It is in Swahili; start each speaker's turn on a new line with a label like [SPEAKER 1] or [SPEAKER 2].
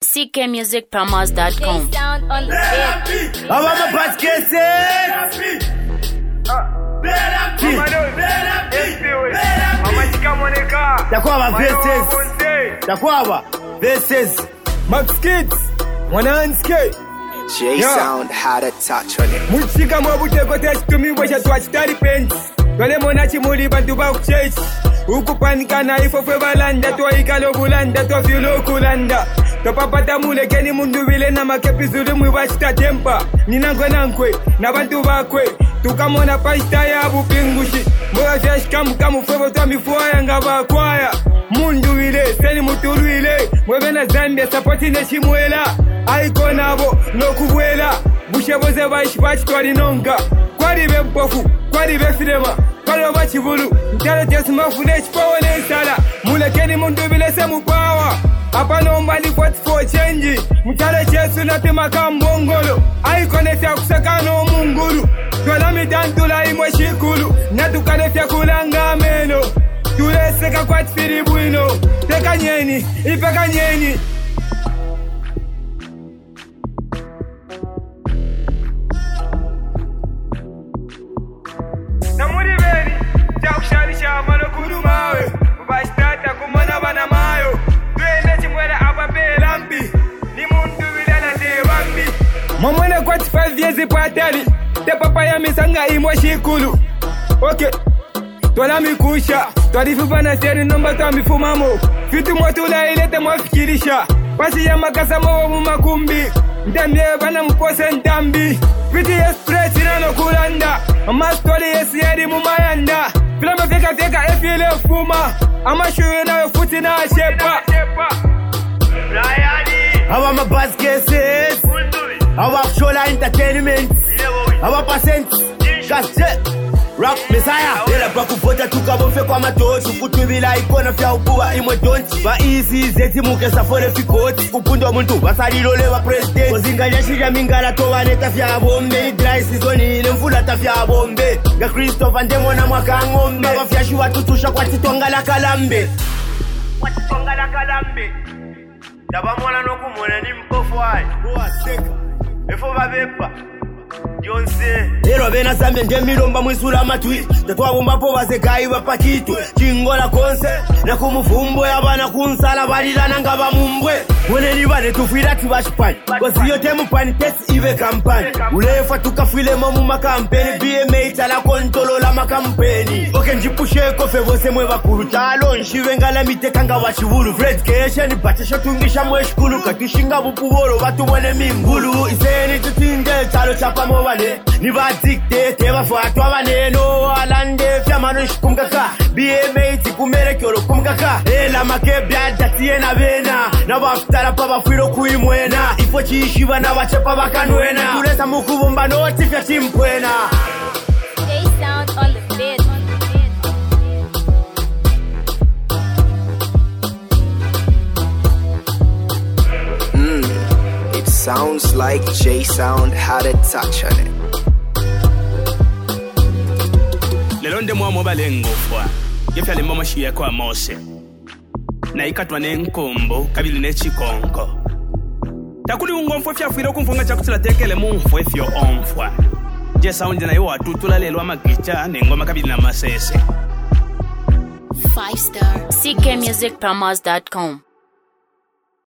[SPEAKER 1] ckmusicpromos.com.
[SPEAKER 2] I want my bad cases. Takwawa versus
[SPEAKER 3] Max Kids, Wananske.
[SPEAKER 4] J Sound had a touch on it.
[SPEAKER 3] Muchika mwabuteko touch to me washa twachitari pens. Twale monachi muli bantu ba kuchech. Ukupanika na ifo fwe balanda. Twa ikalo bulanda, twa filo kulanda. Topapata mule keni mundu vile na makepi zulu mwibashita tempa. Ninangwe nankwe, na bantu bakwe. Tukamona pashita ya bupingushi. Mwa fiash kamu fwebo twa mifuwa yanga bakwaya. Mundu vile, seni muturu vile. Mwebena Zambia, sapoti neshimwela. Aiko nabo, no kubwela. Busheboze bashi twari nonga. Kwari bempofu, kwari befirema. Kwari wabachibulu, mtale tesu mafune chipawa nesala. Mulekeni mundu vile se mupawa. Hapa nombali 44 change. Mtale chesu natima kambongolo. Aiko nefya kusaka no munguru. Twala mitantula imwe shikulu. Natukane kulanga meno. Tuleseka kwa tfiri bwino. Teka nyeni, ipeka nyeni. Namuri beri, jakusharisha malo kurumawe. Ubastata kumana bana mayo. Tuende chimwela ababe lambi. Ni mundu vile na tebambi. Mamwene kwa 5 years patali. Te papa ya misanga imwe shikulu. Okay. Twala mikusha, twarifuba na seri nomba twa mifumamo. Fitu mwatula ilete mwafikirisha. Pasi ya makasa mwa mumakumbi. Ndambye bana mpose ntambi. Fiti express inano kulanda. Ama story yesi yedi mumayanda. Filama feka efile fuma. Ama shuwe na futi na shepa.
[SPEAKER 2] I want my bad cases. I want Shola Entertainment. I want percent. Kasje Rock Messiah. Ela pakuvota tukabofe kwa matochi. Kutubila ikona fya upuwa imwe donchi. Ba easy zeti mukesa fore fikoti. Kupundo muntu basalilo lewa president. Kozinga shija mingala towa neta fya bombe. Dry season ile mvula ta fya bombe. Ga Christopher ndemo na mwaka ngombe. Baba fya shuwa tutusha kwa titonga la kalambe. Kwa titonga la kalambe. Daba mwana noku mwene ni mpofu hai. Kwa seka efo babepa Yonse Ero bena sambe ndemiromba mwisura matwi. Tatwabumbapo basekai bapakitu. Chingola konse na kumufumbo yabana kunsala balilana nga bamumbwe. Mwene nibane tufira tibashipani. Kosi yote mpani tesi iwe kampani. Ulefa tukafile mamu makampeni. BMA tala kontolo la makampeni. Oke njipushe kofe vose mwe bakuru. Talo nshive ngala mitekanga wachivulu. Fred keshe ni batisha tungisha mweshkulu. Katishinga bupuboro batu mwene mingulu. Iseni tutinde talo chapa mobane. Niba dikte teba fuatwa baneno. Alande fiamano shikumkaka. BMA tikumere kyoro kumkaka. Ela makebya datiye na bena. Na bafutara pa bafwiro kuimwena. Ifo chishiva na bachepa bakanwena. Tulesa mukubumba noti fya chimpwena.
[SPEAKER 1] J Sound on the bed.
[SPEAKER 4] It sounds like J Sound had a touch on it.
[SPEAKER 5] Lelonde mwa balengo fwa. Yefyale mama shiya kwa Mose. Na ikatwa nenkombo kabili nechikonko. Takuli ungomfwe fyafwiro kumfunga chakutila tekele mumfwe fyo omfwa. J Sound na yo atutula lelo amagicha nengoma kabili na masese.
[SPEAKER 1] 5 star ckmusicpromos.com.